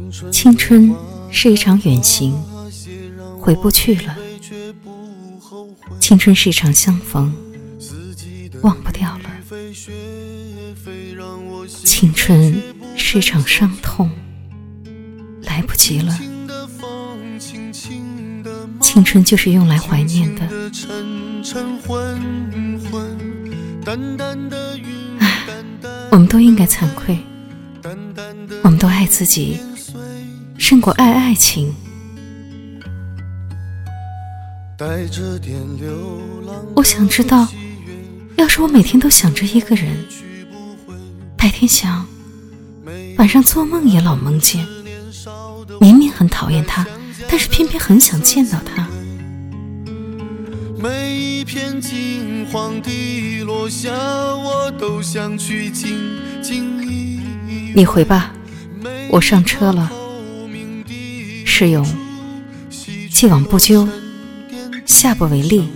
青春是一场远行，回不去了。青春是一场相逢，忘不掉了。青春是一场伤痛，来不及了。青春就是用来怀念的。我们都应该惭愧，我们都爱自己胜过爱爱情。我想知道，要是我每天都想着一个人，白天想，晚上做梦也老梦见，明明很讨厌他，但是偏偏很想见到他。 每一片金黄的落下，我都想去静静一。 你回吧，我上车了。世勇，既往不咎，下不为例。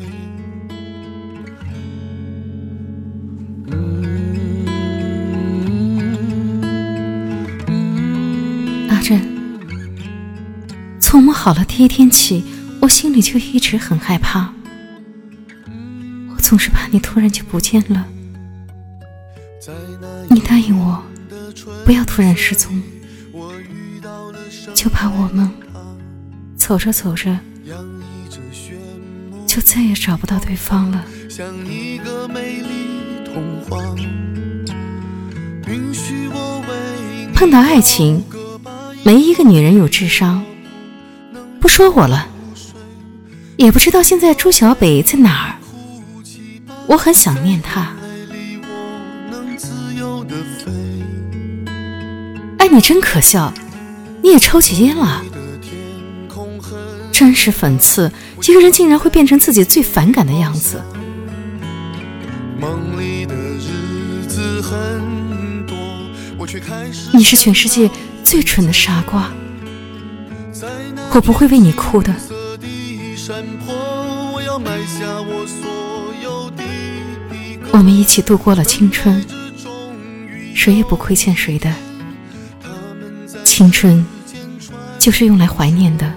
阿珍，从我们好了第一天起，我心里就一直很害怕，我总是怕你突然就不见了。你答应我不要突然失踪，就怕我们走着走着就再也找不到对方了。 像一个美丽童话，允许我为碰到爱情，没一个女人有智商。不说我了，也不知道现在朱小北在哪儿，我很想念他。哎，你真可笑，你也抽起烟了，真是讽刺，一个人竟然会变成自己最反感的样子。 梦里的日子很多，我却开始你是全世界最蠢的傻瓜，我不会为你哭的。我们一起度过了青春，谁也不亏欠谁的。青春就是用来怀念的。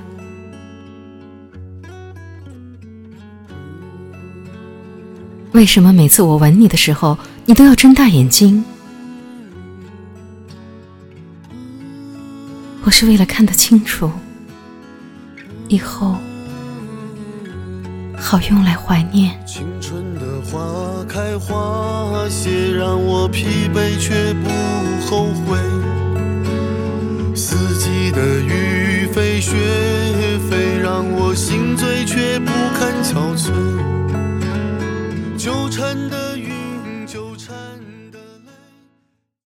为什么每次我吻你的时候，你都要睁大眼睛？我是为了看得清楚，以后好用来怀念。 青春的花开花谢，让我疲惫却不后悔。四季的雨飞雪飞，让我心醉却不堪憔悴。纠缠的云